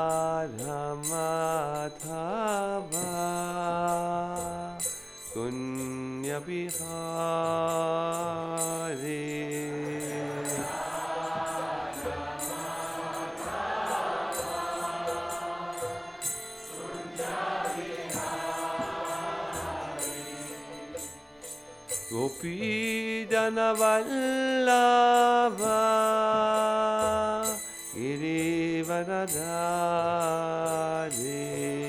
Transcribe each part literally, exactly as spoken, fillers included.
Madhava Punya Bihari Gopi Jana Vallabha Girivaradhari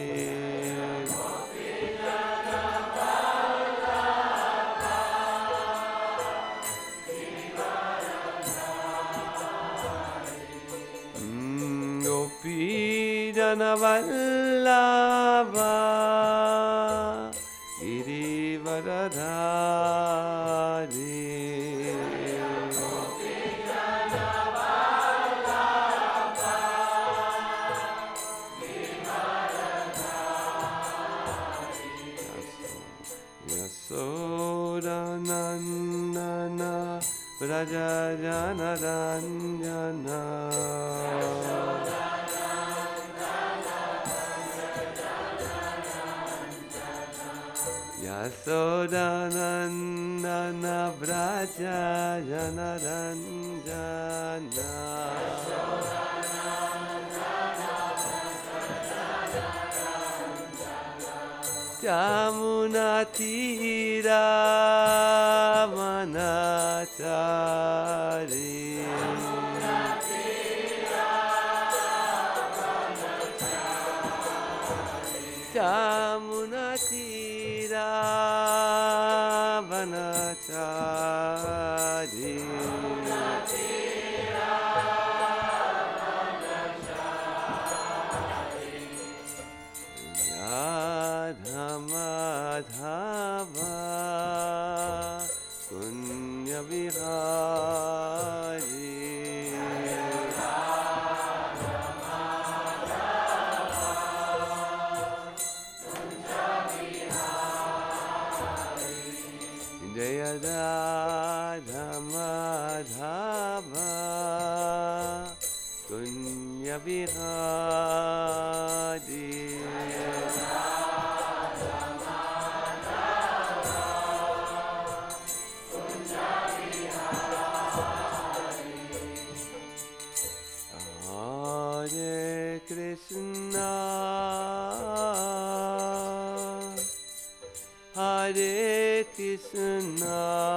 Gopi Jana Vallabha Girivaradhari Gopi Jana Vallabha Girivaradhari Yasodanandana Vraja Janaranjana Yasodanandana Vraja Janaranjana Yamuna Tira Manachari Yamuna Tira Manachari Madhava Punya Bihari Jaya Radha Madhava Punya Bihari Hare Krishna Hare Krishna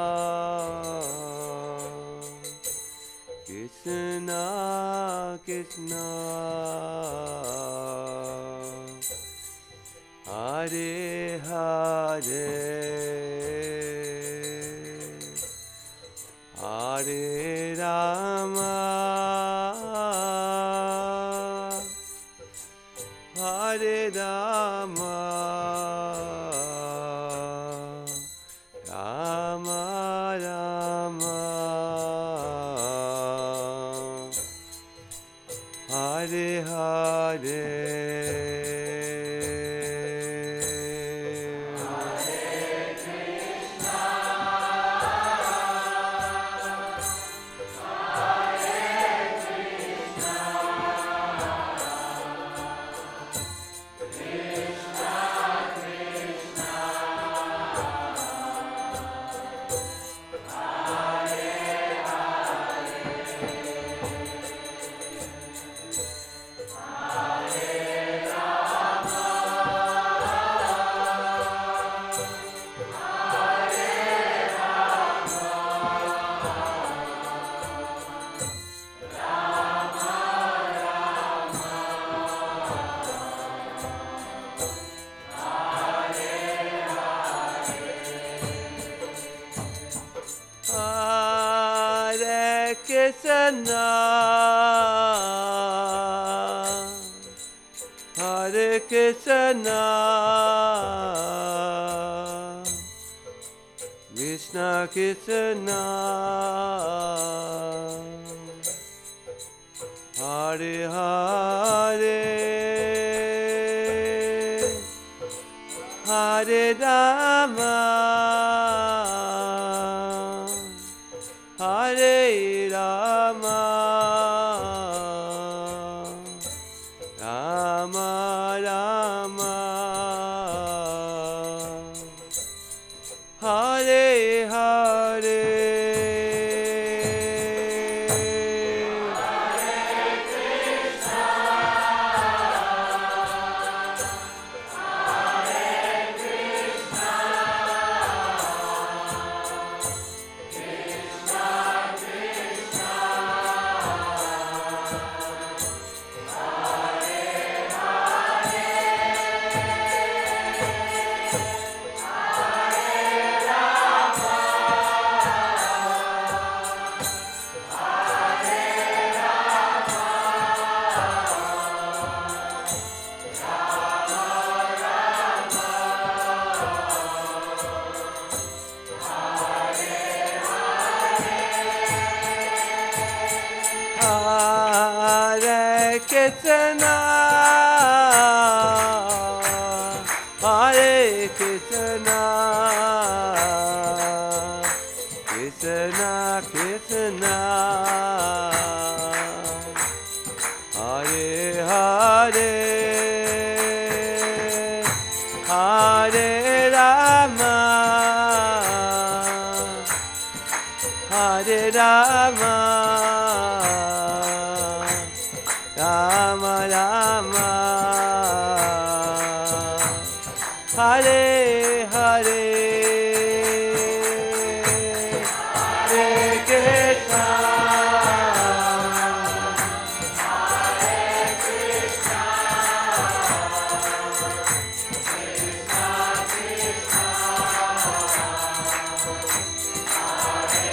Krishna Krishna Hare Hare Hare Rama Hare Rama Rama Rama Hare Hare Krishna Hare Krishna Krishna Krishna Hare Hare Hare Rama Hare Rama Rama Rama Hare Hare Hare Krishna, Hare Krishna, Krishna Krishna, Hare Hare, Hare Rama, Hare Rama. Rama Rama Hare Hare Hare Krishna Hare Krishna Krishna Krishna Hare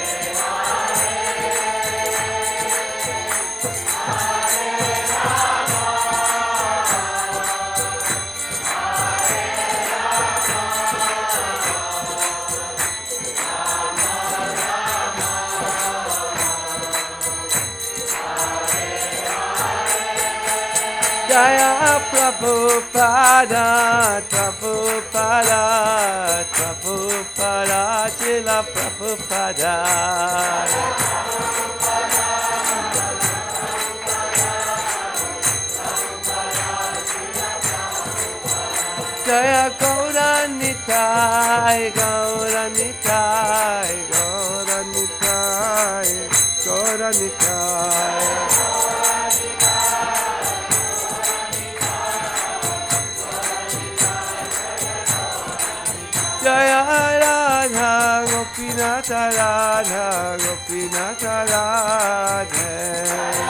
Jaya Prabhupada, Prabhupada, Prabhupada, Srila Prabhupada. Jaya Gauranitai, Gauranitai, Gauranitai, Gauranitai. Jaya Radha Gopinatha Radha Gopinatha Radha